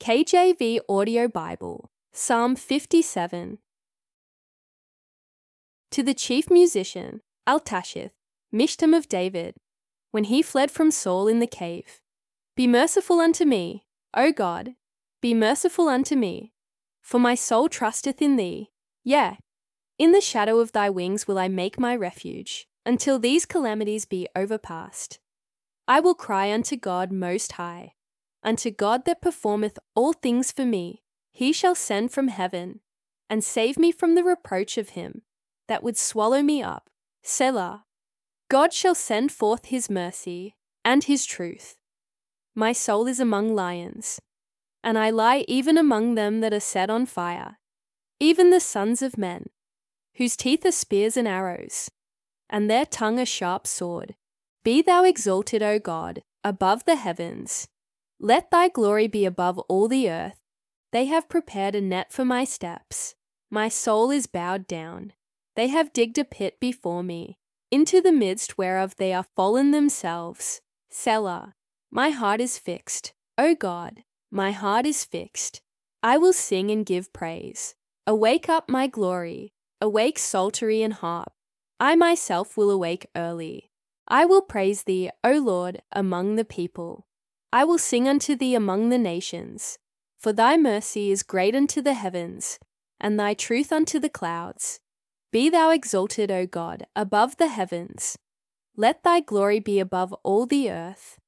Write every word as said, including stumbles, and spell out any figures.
K J V Audio Bible, Psalm fifty-seven. To the chief musician, Altashith, Mishtam of David, when he fled from Saul in the cave. Be merciful unto me, O God, be merciful unto me, for my soul trusteth in thee. Yea, in the shadow of thy wings will I make my refuge, until these calamities be overpast. I will cry unto God Most High, unto God that performeth all things for me. He shall send from heaven, and save me from the reproach of him that would swallow me up. Selah. God shall send forth his mercy and his truth. My soul is among lions, and I lie even among them that are set on fire, even the sons of men, whose teeth are spears and arrows, and their tongue a sharp sword. Be thou exalted, O God, above the heavens. Let thy glory be above all the earth. They have prepared a net for my steps. My soul is bowed down. They have digged a pit before me, into the midst whereof they are fallen themselves. Selah. My heart is fixed, O God, my heart is fixed. I will sing and give praise. Awake up my glory, awake psaltery and harp. I myself will awake early. I will praise thee, O Lord, among the people. I will sing unto thee among the nations. For thy mercy is great unto the heavens, and thy truth unto the clouds. Be thou exalted, O God, above the heavens. Let thy glory be above all the earth.